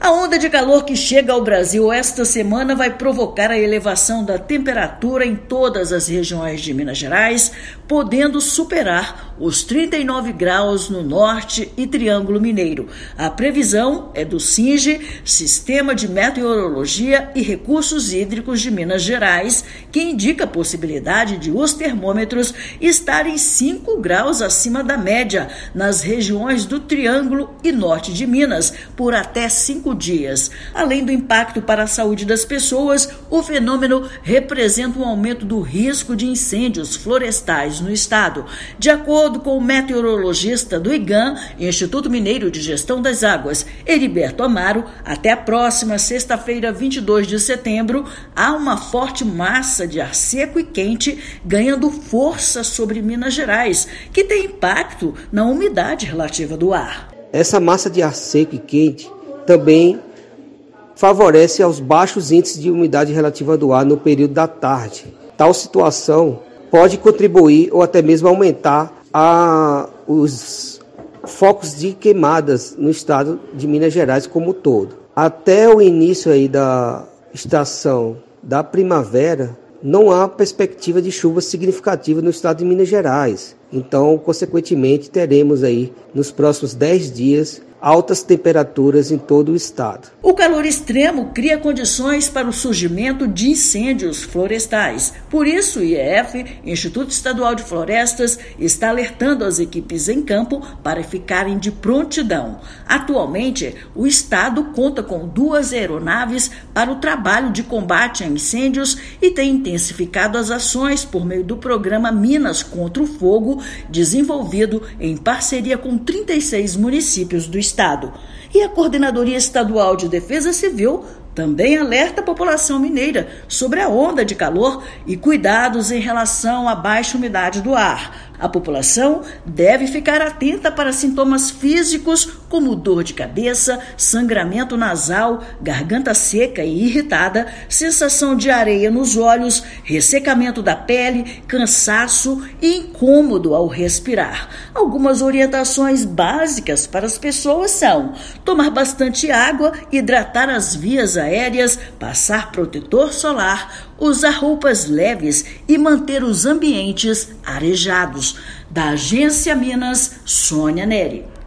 A onda de calor que chega ao Brasil esta semana vai provocar a elevação da temperatura em todas as regiões de Minas Gerais, podendo superar os 39 graus no norte e Triângulo Mineiro. A previsão é do SINGE, Sistema de Meteorologia e Recursos Hídricos de Minas Gerais, que indica a possibilidade de os termômetros estarem 5 graus acima da média nas regiões do Triângulo e norte de Minas, por até 5 dias. Além do impacto para a saúde das pessoas, o fenômeno representa um aumento do risco de incêndios florestais no estado. De acordo com o meteorologista do IGAM, Instituto Mineiro de Gestão das Águas, Heriberto Amaro, até a próxima sexta-feira, 22 de setembro, há uma forte massa de ar seco e quente ganhando força sobre Minas Gerais, que tem impacto na umidade relativa do ar. Essa massa de ar seco e quente também favorece aos baixos índices de umidade relativa do ar no período da tarde. Tal situação pode contribuir ou até mesmo aumentar os focos de queimadas no estado de Minas Gerais como um todo. Até o início aí da estação da primavera, não há perspectiva de chuva significativa no estado de Minas Gerais. Então, consequentemente, teremos aí nos próximos 10 dias altas temperaturas em todo o estado. O calor extremo cria condições para o surgimento de incêndios florestais. Por isso, o IEF, Instituto Estadual de Florestas, está alertando as equipes em campo para ficarem de prontidão. Atualmente, o estado conta com 2 aeronaves para o trabalho de combate a incêndios e tem intensificado as ações por meio do programa Minas contra o Fogo, desenvolvido em parceria com 36 municípios do estado. E a Coordenadoria Estadual de Defesa Civil também alerta a população mineira sobre a onda de calor e cuidados em relação à baixa umidade do ar. A população deve ficar atenta para sintomas físicos como dor de cabeça, sangramento nasal, garganta seca e irritada, sensação de areia nos olhos, ressecamento da pele, cansaço e incômodo ao respirar. Algumas orientações básicas para as pessoas são: tomar bastante água, hidratar as vias aéreas, passar protetor solar, usar roupas leves e manter os ambientes arejados. Da Agência Minas, Sônia Neri.